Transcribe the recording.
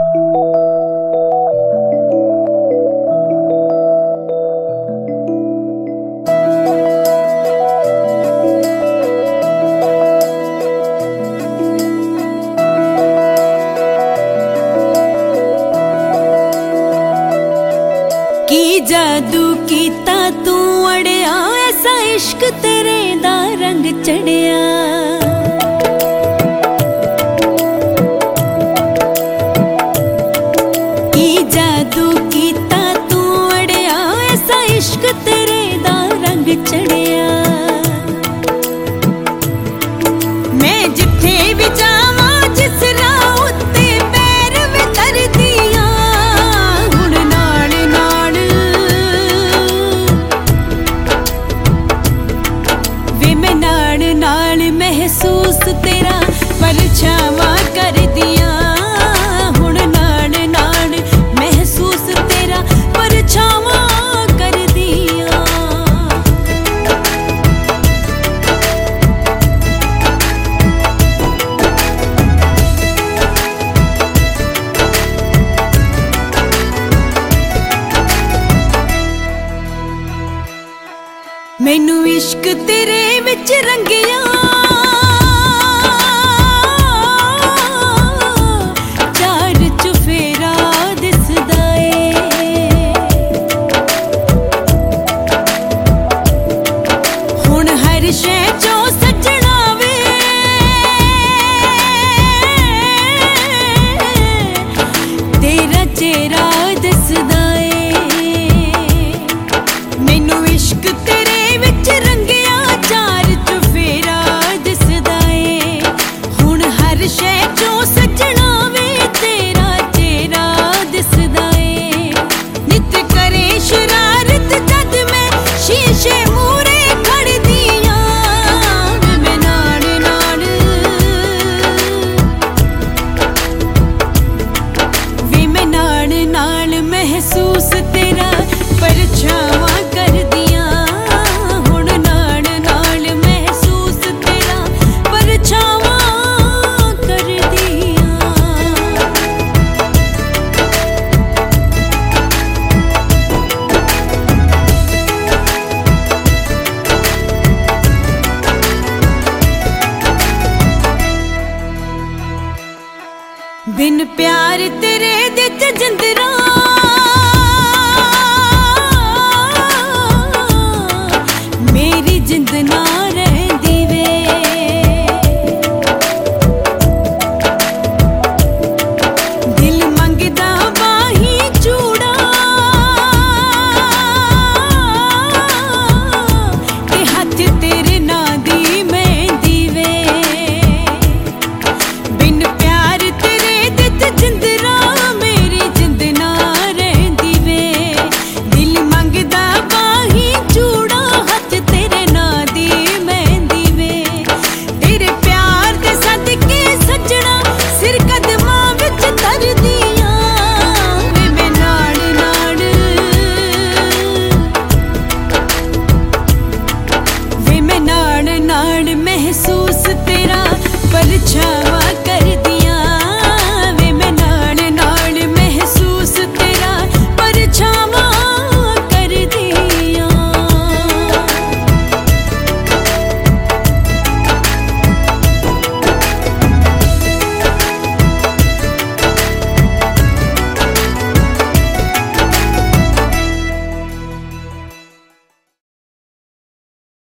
जादू कीता तू अड़िया, ऐसा इश्क तेरे दा रंग चढ़िया। की जादू कीता तू अड़िया, ऐसा इश्क तेरे दा रंग चढ़िया। मैं जिथे भी जावा जिस राह उत्ते पैर में तरदिया, हुण नाल नाल वे मैं नाल नाल महसूस तेरा परछावां कर दिया। हुण नाल नाल महसूस तेरा परछावां कर दिया। मैनू इश्क तेरे विच रंगिया, चार चुफेरा दिसदा ए। हुण हर शै चो सजना वे, तेरा चेहरा दिसदा ए। मैनू इश्क तेरे विच रंगिया, चार चुफेरा दिसदा ए। हुण हर शै चो सजना वे, तेरा चेहरा दिसदा ए। नित करे शरारत जद मैं शीशे मूरे खड़दिया, मैं नाल नाल वे मैं नाल नाल महसूस तेरा परछावां कर दिया। हुण नाल नाल महसूस तेरा परछावां कर दिया। बिन प्यार तेरे दे च जिंदरा, मेरी जिंद ना